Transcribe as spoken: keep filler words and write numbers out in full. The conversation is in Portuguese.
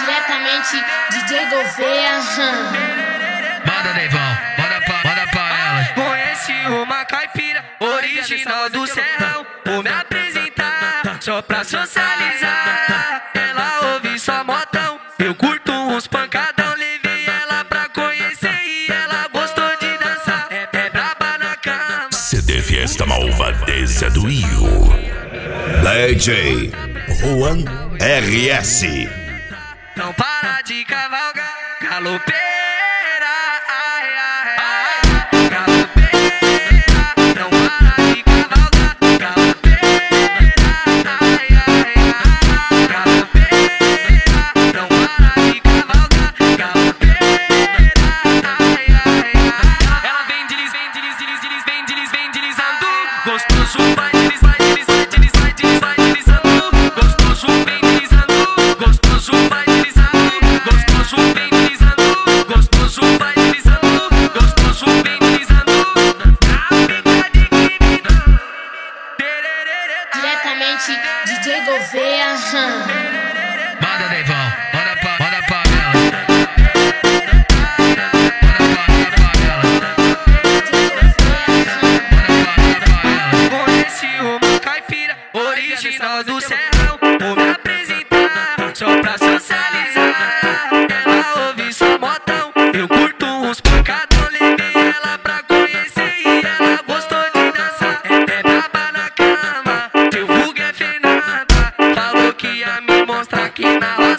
Diretamente D J Gouveia. Manda, Neivão, manda pra, manda pra ela. Conheci uma caipira original do Serrão. Vou me apresentar só pra socializar. Ela ouve só modão, eu curto uns pancadão. Levei ela pra conhecer e ela gostou de dançar. É, é braba na cama. C D Fiesta Malvadeza do Rio. D J Juan R S. Não para de cavalgar, galopeira. Ai, ai, ai. Galopeira, não para de cavalgar, galopeira. Ai, ai, ai. Galopeira, não para de cavalgar, galopeira. Ai, ai, ai. Ela vem delis, vem delis, delis, delis, vem delis, vem deslizando. Gostoso vai delis, vai delis, vai delis, vai delis, vai deslizando. Gostoso vem deslizando, gostoso vai deslizando. Gostoso vem deslizando, gostoso vai deslizando. Gostoso vem deslizando. Na pica de quibino. Diretamente D J Gouveia. Manda, Neivão, manda pra, manda pra ela. Conheci uma caipira original do Serrão. Vou me apresentar só pra socializar. Ela ouve só modão, eu curto uns pancadão. Levei ela pra conhecer e ela gostou de dançar. É, é braba na cama, teu vulgo é Fernanda. Falou que ia me mostrar aqui na roça.